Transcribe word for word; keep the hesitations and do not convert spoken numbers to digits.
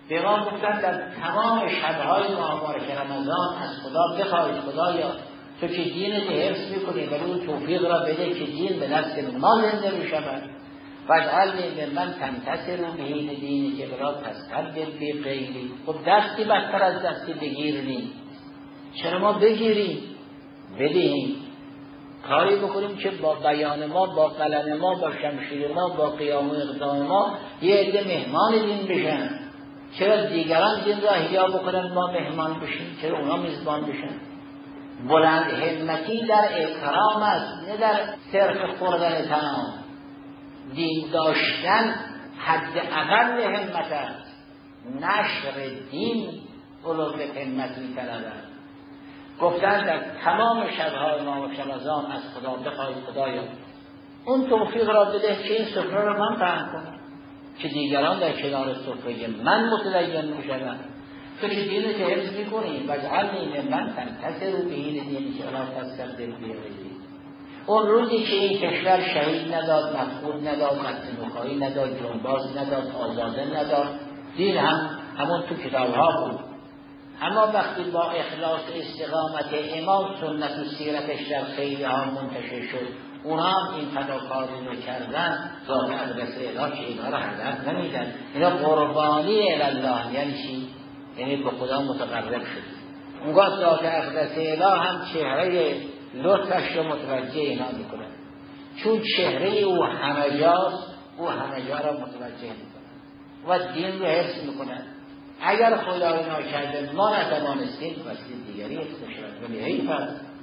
به ما گفتن در تمام شبهای ماه مبارک رمضان از خدا بخواهید خدایا تو که دینت حفظ میکنی ولی اون توفیق را بده که دین به دست ما زنده بشود واجعلنی ممن تنتصر به این دینی که برات تستبدل بی غیری. خب دستی بدتر از دستی بگیرنی، چرا ما بگیریم بدهیم کاری بکنیم که با بیان ما، با قلم ما، با شمشیر ما، با قیام و اقدام ما یه عده مهمان دین بشن. چرا دیگران دین را احیا بکنن ما مهمان بشیم؟ چرا اونا میزبان بشن؟ بلند همتی در اکرام است نه در صرف خوردن طعام. دین داشتن حد اقل همت است. نشر دین علو همت می‌طلبد. گفتن در تمام شب‌های ماه رمضان از خدا بخواهید خدایا اون توفیق را بده که این سفره را من فهم کنم، که دیگران در کنار سفره من متدین میشوند. تو که دینت حفظ میکنی واجعلنی ممن تنتصر به این دینی که لا تستبدل به غیری. اون روزی که این کشور شهید نداد، مفقود نداد، قتل نخایی نداد، جنباز نداد، آزاده نداد، دین هم همون تو کتابها بود. اما وقتی با اخلاص استقامت امام سنت و سیرتش در خیلی ها منتشر شد، اونا هم این فداکاری رو کردن، ذات اقدس الهی که اینا رو هدف نمیدن، اینا قربانی الله. یعنی چی؟ یعنی به خدا متقرب شد. اونگاه ذات اقدس الهی هم چهره لطفش رو متوجه اینا میکنه، چون چهره او همه جاست، او همه جا را متوجه میکنه و دین رو حفظ میکنه. اگر خدای ناکرده ما نتوانستیم وسیله دیگری حفظ شد، ولی حیف است